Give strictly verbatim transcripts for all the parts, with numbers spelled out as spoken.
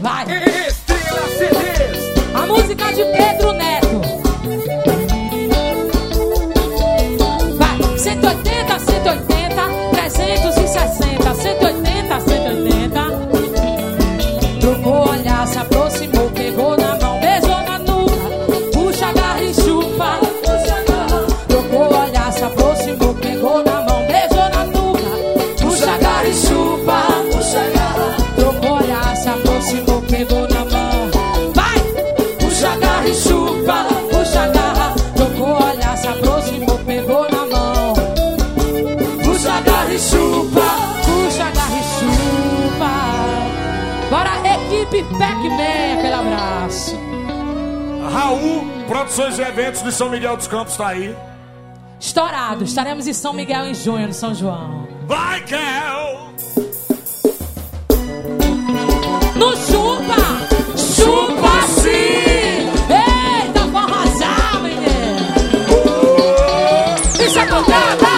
Vai! Estrela C Ds! A música de Pedro Neto. Vai! cento e oitenta, cento e oitenta, trezentos e sessenta, cento e oitenta, cento e oitenta. Trocou olhar, se aproximou, pegou na mão, beijou na nuca, puxa, agarra e chupa. Trocou olhar, se aproximou, pegou na mão, beijou na nuca, puxa, agarra e chupa. Trocou olhar, se aproximou, pegou na mão. Vai! Puxa, agarra e chupa, puxa, agarra. Trocou olhar, se aproximou, pegou na mão. Puxa, agarra e chupa, puxa, agarra e chupa. Bora, equipe Pac-Man, aquele abraço. Raul, Produções e Eventos de São Miguel dos Campos tá aí. Estourado, estaremos em São Miguel em junho, no São João. Vai, Kel! No chupa, chupa sim! Eita, forrozão, menino! Uh, isso é contada!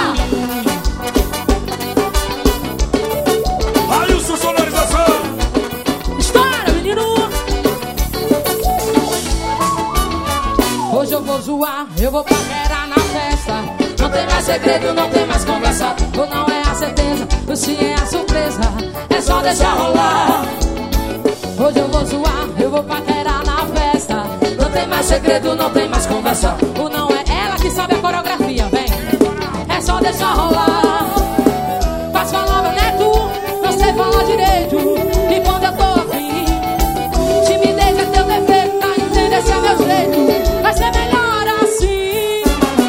Aí o seu sonorização! Estoura, menino! Hoje eu vou zoar, eu vou paquerar na festa. Não tem mais segredo, não tem mais conversa. Ou não é a certeza, o sim é a surpresa. É só deixar rolar. Hoje eu vou zoar, eu vou paquerar na festa. Não tem mais segredo, não tem mais conversa. O não é ela que sabe a coreografia, vem. É só deixar rolar. Faz palavra, né tu? Não sei falar direito. E quando eu tô afim, timidez é teu defeito, tá entendendo? Esse é meu jeito. Vai ser melhor assim.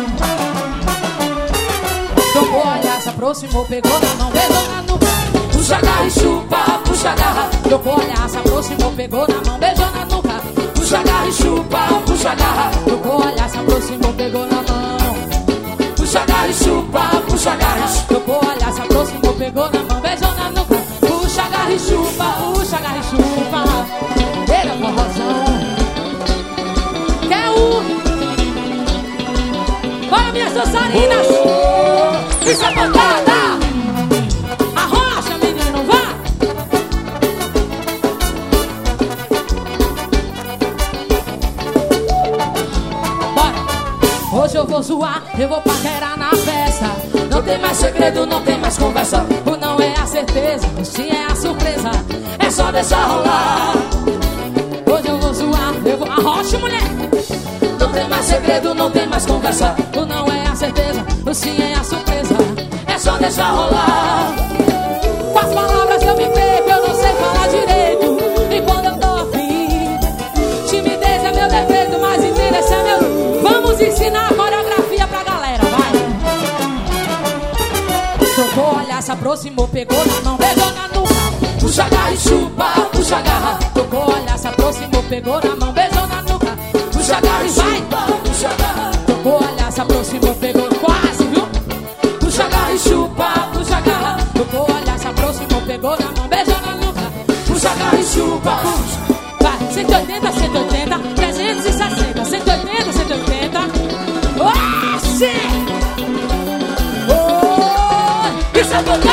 Trocou olhar, se aproximou, pegou na mão, beijou na nuca. Puxa, agarra e chupa, puxa, agarra. Trocou olhar, se aproximou, pegou na mão, beijou na nuca. Puxa, agarra e chupa, puxa, agarra. Trocou olhar, se aproximou, pegou na mão. Puxa, agarra e chupa, puxa, agarra. Trocou olhar, se aproximou, pegou na mão, beijou na nuca. Puxa, agarra e chupa, puxa, agarra e chupa. Ele é o forrozão. Quer um? Bora, minhas dançarinas. Oh, isso é pancada. Hoje eu vou zoar, eu vou paquerar na festa. Não tem mais segredo, não tem mais conversa. O não é a certeza, o sim é a surpresa. É só deixar rolar. Hoje eu vou zoar, eu vou... Arrocha, mulher! Não tem mais segredo, não tem mais conversa. O não é a certeza, o sim é a surpresa. É só deixar rolar. Com as palavras eu me perco, eu não sei falar direito. E quando eu tô afim, timidez é meu defeito, mas interesse é meu... Vamos ensinar a coreografia pra galera, vai! Trocou olhar, se aproximou, pegou na mão, beijou na nuca. Puxa, agarra e chupa, puxa, agarra. Trocou olhar, se aproximou, pegou na mão, beijou na nuca. Puxa, agarra e chupa, puxa, agarra. Trocou olhar, se aproximou, pegou quase, viu? Puxa, agarra e chupa, puxa, agarra. Trocou olhar, se aproximou, pegou na mão, beijou na nuca. Puxa, agarra e chupa, puxa. Vai, cento e oitenta, cento e oitenta, trezentos e sessenta, cento e oitenta, cento e oitenta. Oh, sim! Oh, isso é